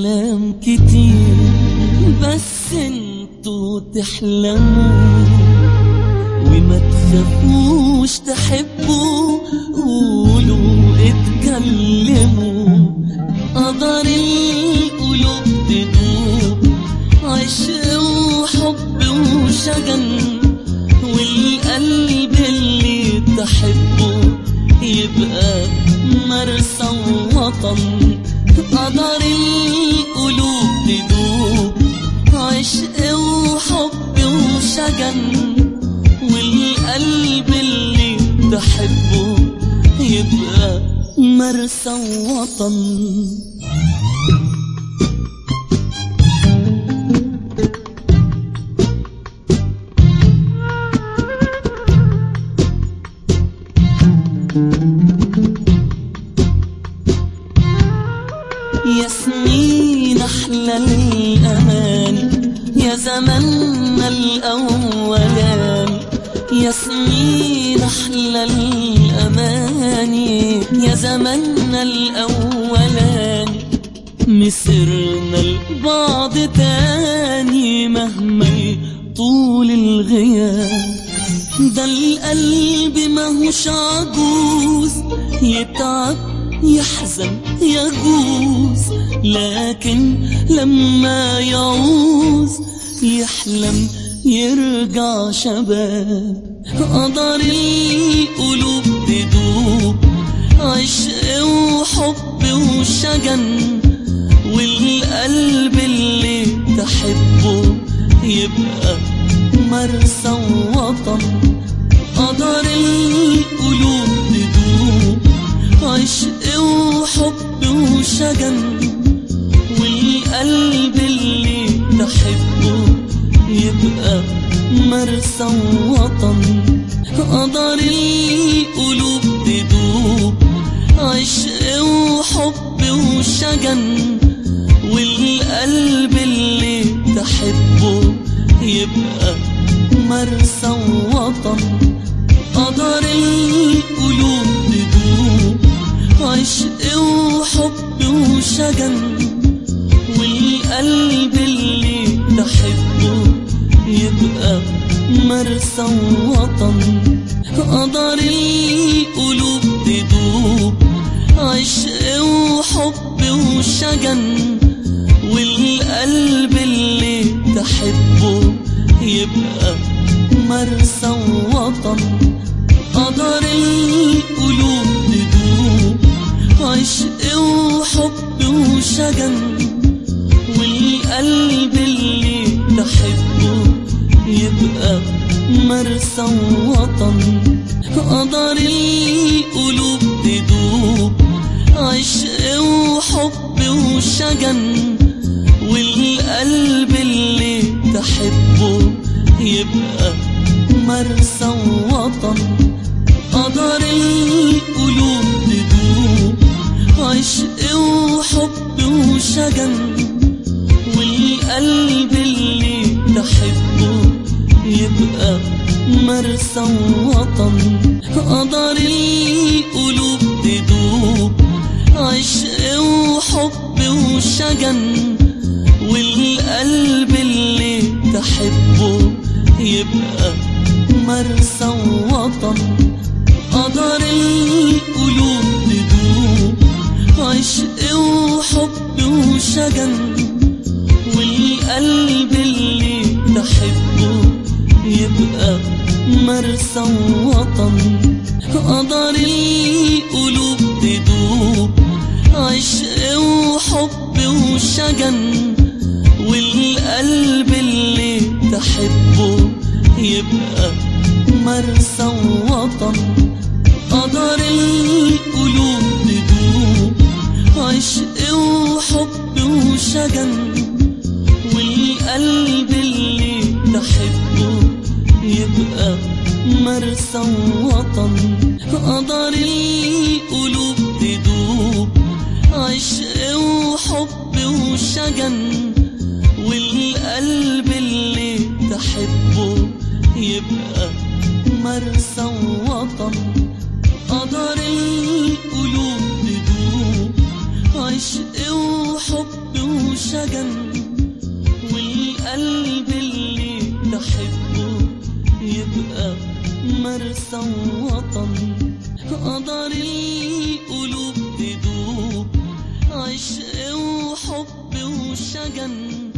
كلام كتير بس انتوا تحلموا وما تخافوش تحبوا، قولوا اتكلموا. قدر القلوب تدوب، عشق وحب وشجن، والقلب اللي تحبه يبقى مرسى ووطن. قدر القلوب تدوب، عشق وحب وشجن، والقلب اللي تحبه يبقى مرسى ووطن. يا سنين أحلى الأمان، يا زماننا الأولاني. يا سنين أحلى الأماني، يا زماننا الأولاني. مسرنا لبعض تاني مهما طول الغياب. ده القلب ماهوش عجوز، يتعب يحزن يجوز، لكن لما يعوز يحلم يرجع شباب. قدر القلوب تدوب، عشق وحب وشجن، والقلب اللي تحبه يبقى مرسى ووطن. قدر القلوب تدوب، عشق وحب وشجن، والقلب اللي تحبه يبقى مرسى ووطن. قدر القلوب تدوب، عشق وحب وشجن، والقلب اللي تحبه يبقى مرسى ووطن. قدر القلوب تدوب، عشق وحب وشجن، والقلب اللي تحبه يبقى مرسى ووطن. قدر القلوب تدوب، عشق وحب وشجن، والقلب اللي تحبه يبقى مرسى ووطن. قدر القلوب تدوب، عشق وحب وشجن، والقلب اللي تحبه يبقى مرسى ووطن. قدر القلوب تدوب، عشق وحب وشجن، والقلب اللي تحبه يبقى مرسى ووطن. قدر القلوب تدوب، عشق وحب وشجن، والقلب اللي تحبه يبقى مرسى ووطن. قدر القلوب تدوب، عشق وحب وشجن، والقلب اللي تحبه يبقى مرسى ووطن. قدر القلوب تدوب، عشق وحب وشجن، والقلب اللي تحبه يبقى مرسى ووطن. قدر القلوب تدوب، عشق وحب وشجن، والقلب اللي تحبه يبقى مرسى ووطن. قدر القلوب تدوب، عشق وحب وشجن، والقلب اللي تحبه يبقى مرسى ووطن. قدر القلوب تدوب، عشق وحب وشجن، والقلب اللي تحبه يبقى مرسى ووطن. قدر القلوب تدوب، عشق وحب وشجن، وشجن، والقلب اللي تحبه يبقى مرسى ووطن. قدر القلوب تدوب، عشق وحب وشجن.